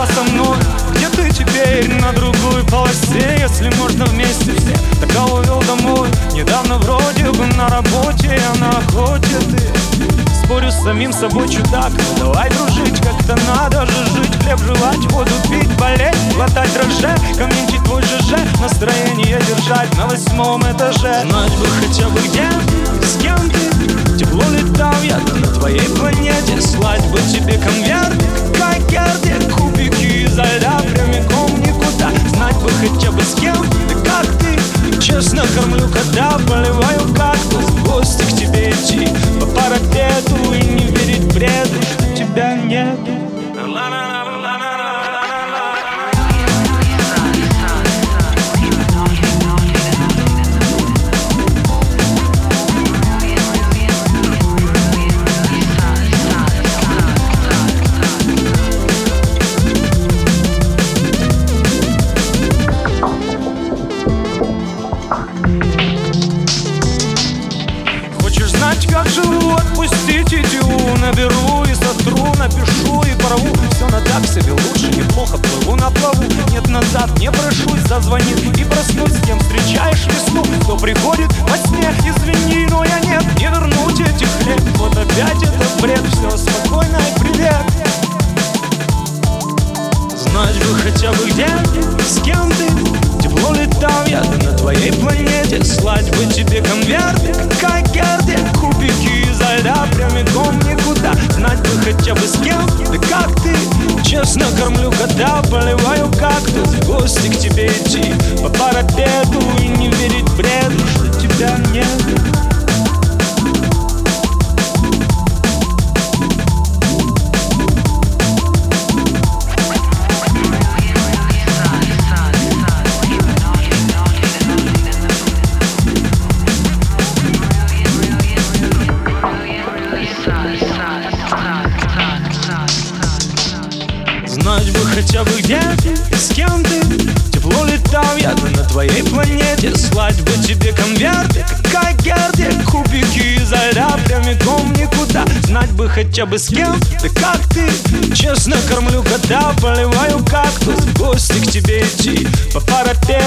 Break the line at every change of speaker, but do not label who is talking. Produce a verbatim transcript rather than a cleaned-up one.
была со мной? Где ты теперь? На другой полосе. Если можно вместе все, так увел домой. Недавно вроде бы на работе, а на охоте ты. Спорю с самим собой, чудак. Ну давай дружить, как-то надо же жить. Хлеб жевать, воду пить, болеть, глотать дрожжи, комментить твой ЖЖ, настроение держать на восьмом этаже. Знать бы хотя бы где, с кем ты. Тепло летал я на твоей планете. Слать бы тебе конверт, как Герде, кубики изо льда прямиком никуда. Знать бы хотя бы с кем, да как ты. Честно кормлю, когда поливаю кактус. В гости к тебе идти по парапету и не верить бреду, что тебя нету. Как живу, отпустить идю. Наберу и сотру, напишу и порву. Все на так себе, лучше, неплохо плыву на плаву. Нет, назад не прошусь, зазвонит и проснусь. С кем встречаешь весну, кто приходит во сне. Извини, но я нет, не вернуть этих лет. Вот опять это бред, все спокойно и привет. Знать бы хотя бы где, с кем ты. Тепло летал я на твоей планете. Слать бы тебе конверты, как Герде, кубики изо льда прямиком никуда. Знать бы хотя бы с кем, да как ты. Честно кормлю, когда поливаю кактус. В гости к тебе идти по парапету и не верить бреду, что тебя нет. Знать бы хотя бы где ты, с кем ты. Тепло летал я на твоей планете. Слать бы тебе конверты, как Герде, кубики изо льда прямиком никуда. Знать бы хотя бы с кем, да как ты. Честно кормлю, когда поливаю кактус. В гости к тебе идти по парапету